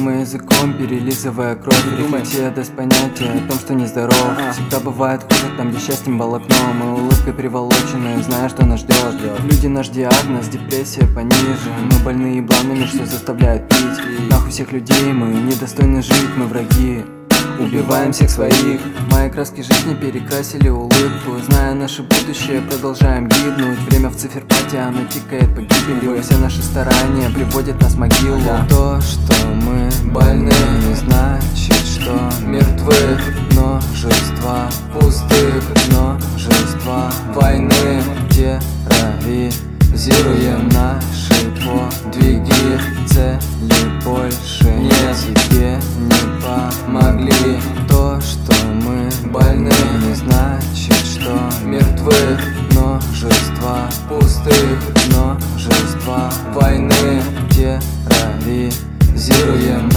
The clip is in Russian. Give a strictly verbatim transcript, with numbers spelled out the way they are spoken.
мы языком, перелизывая кровь. Рефлексия даст понятие о том, что нездоров. Всегда бывает хуже там, где счастьем волокном. Мы улыбкой приволочены, зная, что нас ждет. Люди наш диагноз, депрессия пониже. Мы больны ебланами, что заставляют пить. Нахуй всех людей, мы недостойны жить, мы враги. Убиваем всех своих. Мои краски жизни перекрасили улыбку. Зная наше будущее, продолжаем гибнуть. Время в циферблате, оно тикает по гибели. Все наши старания приводят нас в могилу. То, что мы больны, не значит, что мертвы. Множество пустых, множество войны. Терроризируем наши подвиги. Цели больше нет, тебе не помогли. То, что мы больны, не значит, что мертвы. Множество пустых, множество войны. Терроризируем